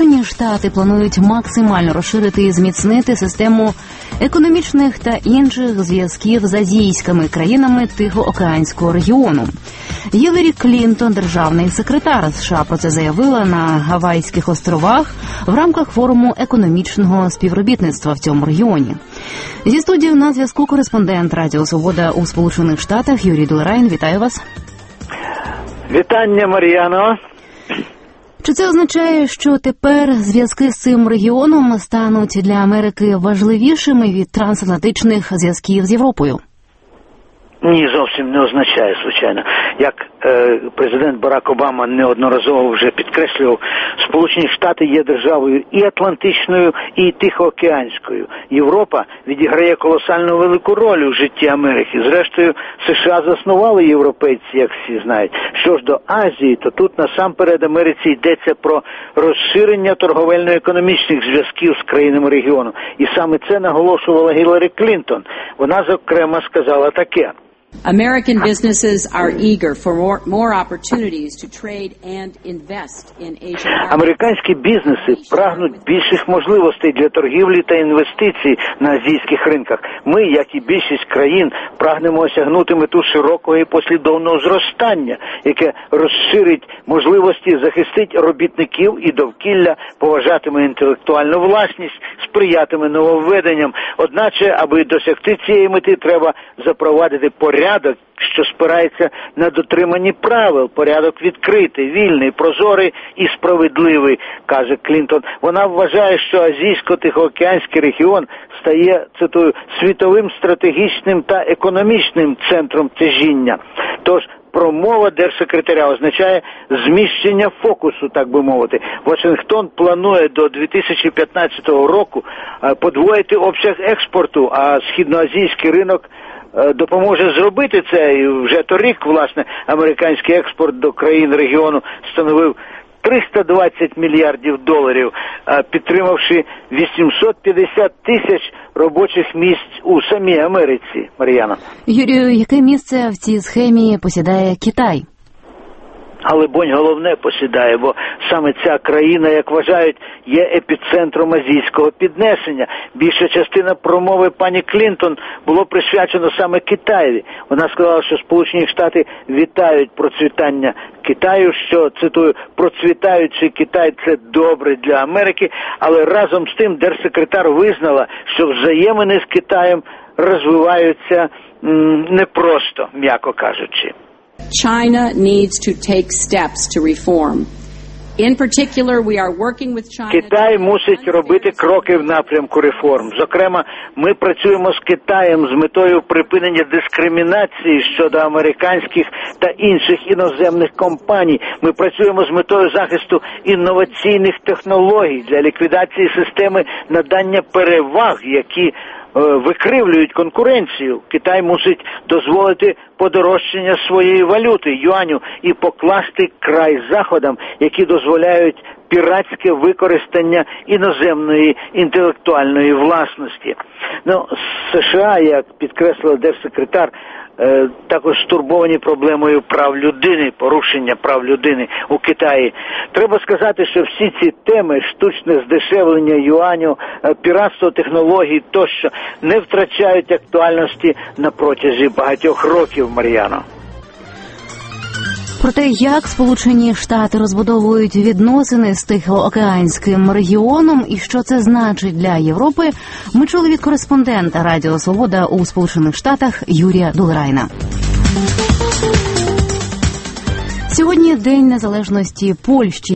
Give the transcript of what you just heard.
Сполучені Штати планують максимально розширити і зміцнити систему економічних та інших зв'язків з азійськими країнами Тихоокеанського регіону. Гіларі Клінтон, державний секретар США, про це заявила на Гавайських островах в рамках форуму економічного співробітництва в цьому регіоні. Зі студією на зв'язку кореспондент Радіо Свобода у Сполучених Штатах Юрій Долерайн. Вітаю вас. Вітання, Мар'яно. Чи це означає, що тепер зв'язки з цим регіоном стануть для Америки важливішими від трансатлантичних зв'язків з Європою? Ні, зовсім не означає, звичайно. Як президент Барак Обама неодноразово вже підкреслював, Сполучені Штати є державою і Атлантичною, і Тихоокеанською. Європа відіграє колосально велику роль у житті Америки. Зрештою, США заснували європейці, як всі знають. Що ж до Азії, то тут насамперед Америці йдеться про розширення торговельно-економічних зв'язків з країнами регіону. І саме це наголошувала Гіларі Клінтон. Вона, зокрема, сказала таке. American businesses are eager for more opportunities to trade and invest in Asian markets. Американські бізнеси прагнуть більших можливостей для торгівлі та інвестицій на азійських ринках. Ми, як і більшість країн, прагнемо осягнути мету широкого і послідовного зростання, яке розширить можливості, захистить робітників і довкілля, поважатиме інтелектуальну власність, сприятиме нововведенням. Одначе, аби досягти цієї мети, треба запровадити порядок, що спирається на дотриманні правил, порядок відкритий, вільний, прозорий і справедливий, каже Клінтон. Вона вважає, що Азійсько-Тихоокеанський регіон стає, цитую, світовим стратегічним та економічним центром тяжіння. Тож промова держсекретаря означає зміщення фокусу, так би мовити. Вашингтон планує до 2015 року подвоїти обсяг експорту, а східноазійський ринок допоможе зробити це. І вже торік, власне, американський експорт до країн регіону становив $320 мільярдів, підтримавши 850 тисяч робочих місць у самій Америці. Мар'яна. Юрію, яке місце в цій схемі посідає Китай? Але головне посідає, бо саме ця країна, як вважають, є епіцентром азійського піднесення. Більша частина промови пані Клінтон було присвячено саме Китаєві. Вона сказала, що Сполучені Штати вітають процвітання Китаю, що, цитую, процвітаючий Китай – це добре для Америки, але разом з тим держсекретар визнала, що взаємини з Китаєм розвиваються непросто, м'яко кажучи. China needs to take steps to reform. In particular, we are working with China. Китай мусить робити кроки в напрямку реформ. Зокрема, ми працюємо з Китаєм з метою припинення дискримінації щодо американських та інших іноземних компаній. Ми працюємо з метою захисту інноваційних технологій для ліквідації системи надання переваг, які викривлюють конкуренцію. Китай мусить дозволити подорожчання своєї валюти, юаню, і покласти край заходам, які дозволяють піратське використання іноземної інтелектуальної власності. США, як підкреслила держсекретар, також стурбовані проблемою прав людини, порушення прав людини у Китаї. Треба сказати, що всі ці теми, штучне здешевлення юаню, піратство технологій тощо, не втрачають актуальності на протязі багатьох років, Мар'яно. Про те, як Сполучені Штати розбудовують відносини з Тихоокеанським регіоном і що це значить для Європи, ми чули від кореспондента Радіо Свобода у Сполучених Штатах Юрія Долерайна. Сьогодні День Незалежності Польщі.